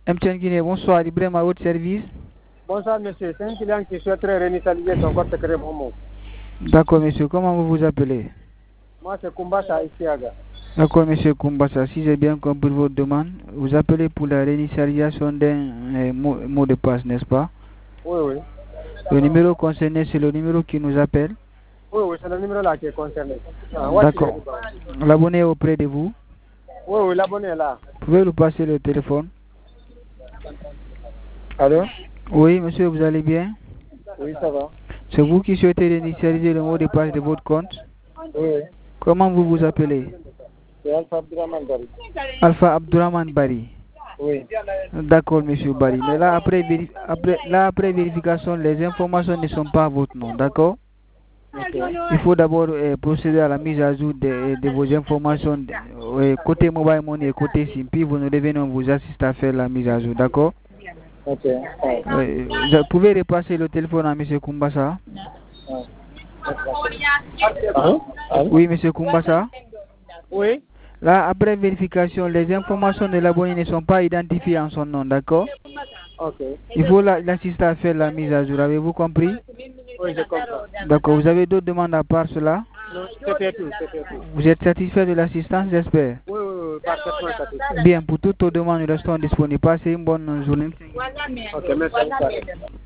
MTN Guinée, bonsoir, Ibrahim à votre service. Bonsoir monsieur, c'est un client qui souhaiterait réinitialiser son compte secret Momo. D'accord monsieur, comment vous vous appelez? Moi c'est Kumbasa Isiaga. D'accord monsieur Kumbasa, si j'ai bien compris votre demande, vous appelez pour la réinitialisation d'un mot de passe, n'est-ce pas? Oui, oui. Le numéro concerné, c'est le numéro qui nous appelle? Oui, oui, c'est le numéro là qui est concerné. D'accord. L'abonné est auprès de vous? Oui, oui, l'abonné est là. Pouvez-vous passer le téléphone? Allô? Oui monsieur, vous allez bien? Oui, ça va. C'est vous qui souhaitez réinitialiser le mot de passe de votre compte? Oui, oui. Comment vous vous appelez? C'est Alpha Abdurrahman Bari. Alpha Abdurrahman Bari. Oui. D'accord, monsieur Bari. Mais là, après vérification, les informations ne sont pas à votre nom, d'accord? Okay. Il faut d'abord procéder à la mise à jour de vos informations côté mobile money et côté SIM. Puis vous nous revenez, on vous assiste à faire la mise à jour, d'accord? Ok. Vous pouvez repasser le téléphone à monsieur Kumbasa? Oui, monsieur Kumbasa? Oui. Là, après vérification, les informations de l'abonné ne sont pas identifiées en son nom, d'accord? Ok. Il faut l'assister à faire la mise à jour, avez-vous compris? Oui, je comprends. D'accord, vous avez d'autres demandes à part cela? Non, c'était tout, c'était tout. Vous êtes satisfait de l'assistance, j'espère? Oui, oui, oui, parfaitement satisfait. Bien, pour toutes vos demandes, nous restons disponibles. Passez une bonne journée. Ok, merci.